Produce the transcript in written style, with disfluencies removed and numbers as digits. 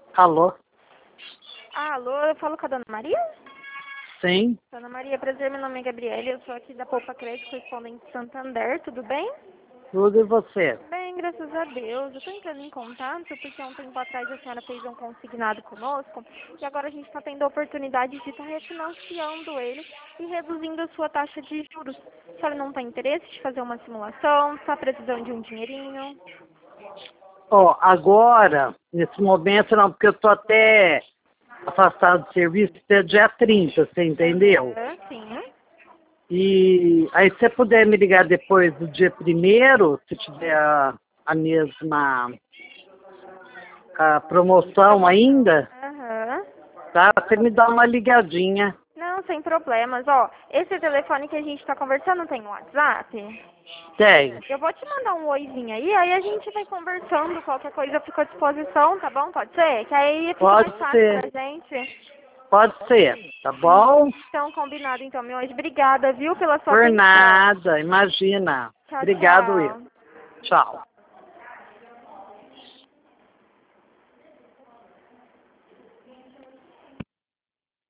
Alô? Alô, eu falo com a Dona Maria? Sim, Dona Maria, prazer, meu nome é Gabriele, eu sou aqui da Poupa Crédito, correspondente Santander, tudo bem? tudo e você? Bem, graças a Deus. Eu tô entrando em contato porque há um tempo atrás a senhora fez um consignado conosco e agora a gente está tendo a oportunidade de estar refinanciando ele e reduzindo a sua taxa de juros. A senhora não tem interesse de fazer uma simulação? Está precisando de um dinheirinho? Ó, agora, nesse momento não, porque eu tô até afastado do serviço até dia 30, você entendeu? Sim. E aí se você puder me ligar depois do dia 1º, se tiver a mesma promoção ainda, Aham. tá? Você me dá uma ligadinha. Não, sem problemas. Ó, esse telefone que a gente está conversando tem um WhatsApp? Tem. Eu vou te mandar um oizinho aí a gente vai conversando, qualquer coisa eu fico à disposição, tá bom? Pode ser? Que aí fica mais Pode fácil ser. pra gente. Pode ser, tá bom? Então, combinado então, meu anjo. Obrigada, viu, pela sua Por atenção. nada, imagina. Tchau, Obrigado, eu. tchau. Tchau.